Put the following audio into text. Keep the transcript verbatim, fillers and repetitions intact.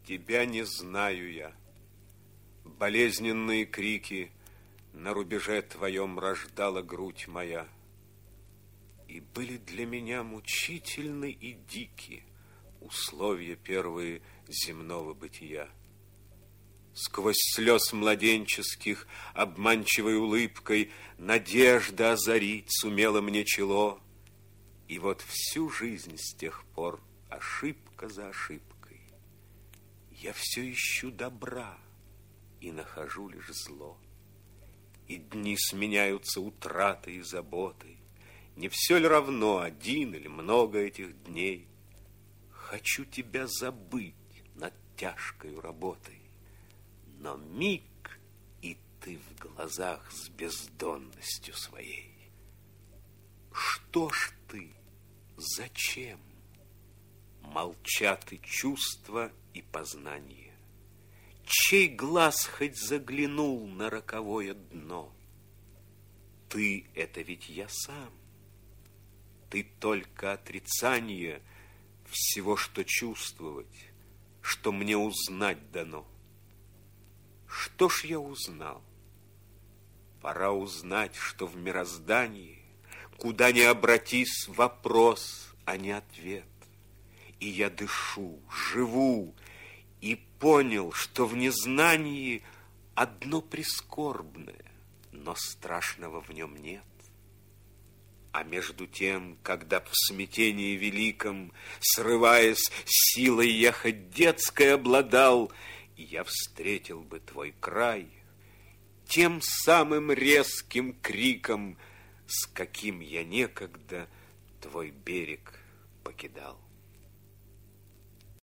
Тебя не знаю я. Болезненные крики на рубеже твоем рождала грудь моя. И были для меня мучительны и дики условия первые земного бытия. Сквозь слез младенческих, обманчивой улыбкой, надежда озарить сумела мне чело. И вот всю жизнь с тех пор, ошибка за ошибкой, я все ищу добра и нахожу лишь зло. И дни сменяются утратой и заботой. Не все ли равно, один или много этих дней? Хочу тебя забыть над тяжкой работой, но миг, и ты в глазах с бездонностью своей. Что ж ты, зачем? Молчат и чувства, и познание. Чей глаз хоть заглянул на роковое дно? Ты — это ведь я сам. Ты только отрицание всего, что чувствовать, что мне узнать дано. Что ж я узнал? Пора узнать, что в мироздании, куда ни обратись, вопрос, а не ответ. И я дышу, живу, и понял, что в незнании одно прискорбное, но страшного в нем нет. А между тем, когда в смятении великом, срываясь, силой я хоть детской обладал, я встретил бы твой край тем самым резким криком, с каким я некогда твой берег покидал.